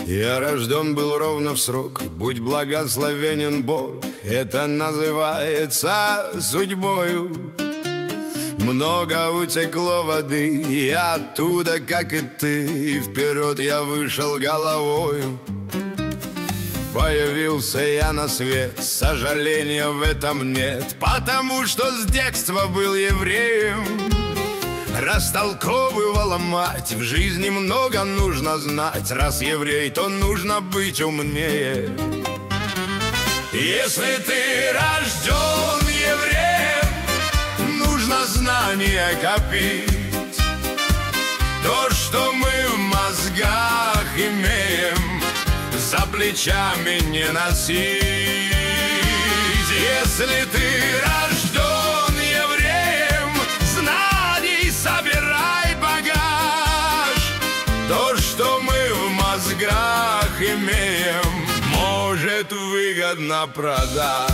Я рожден был ровно в срок, будь благословенен Бог. Это называется судьбою. Много утекло воды, я оттуда, как и ты, и вперед я вышел головою. Появился я на свет, сожаления в этом нет, потому что с детства был евреем. Растолковывала мать, в жизни много нужно знать. Раз еврей, то нужно быть умнее. Если ты рожден евреем, нужно знания копить. То, что мы в мозгах имеем, за плечами не носить. Если ты рожден евреем, знаний собирай багаж. То, что мы в мозгах имеем, может выгодно продать.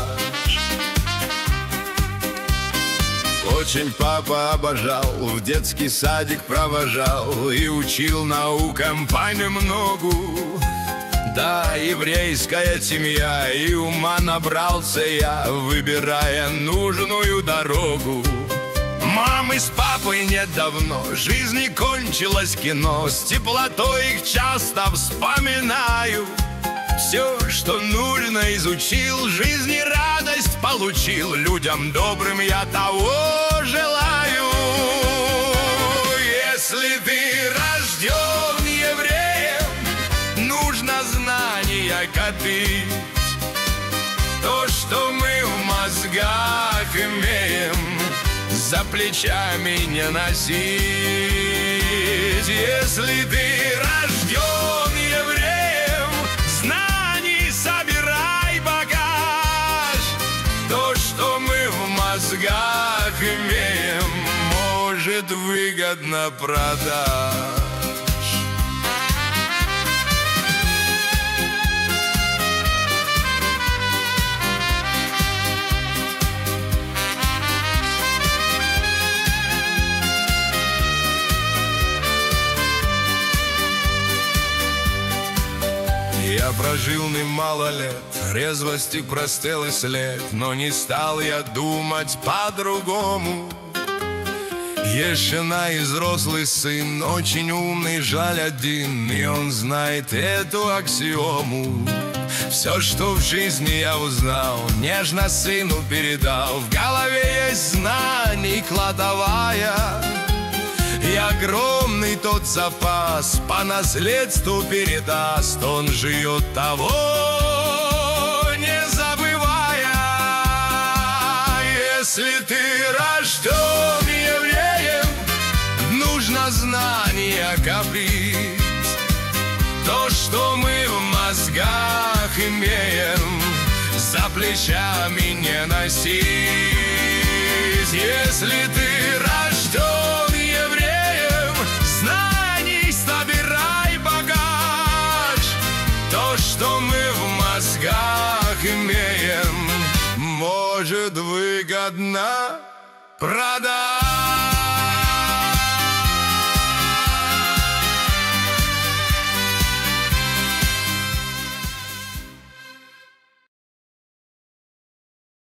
Очень папа обожал, в детский садик провожал и учил наукам понемногу. Да, еврейская семья, и ума набрался я, выбирая нужную дорогу. Мамы с папой нет давно, жизни кончилось кино, с теплотой их часто вспоминаю. Все, что нужно, изучил, жизни радость получил, людям добрым я того желаю. Если ты рожден евреем, нужно знания копить. То, что мы в мозгах имеем, за плечами не носить. Если ты рожден евреем, знаний собирай багаж. То, что мы в мозгах имеем, может выгодно продать. Я прожил немало лет, резвости простыл и след, но не стал я думать по-другому. Есть жена и взрослый сын, очень умный, жаль один, и он знает эту аксиому. Все, что в жизни я узнал, нежно сыну передал. В голове есть знаний кладовая, и огромный тот запас по наследству передаст. Он живет того, не забывая. Если ты рожден евреем, нужно знания копить. То, что мы в мозгах имеем, за плечами не носить. Если ты рожден евреем, знаний собирай багаж. То, что мы в мозгах имеем, может выгодно продать.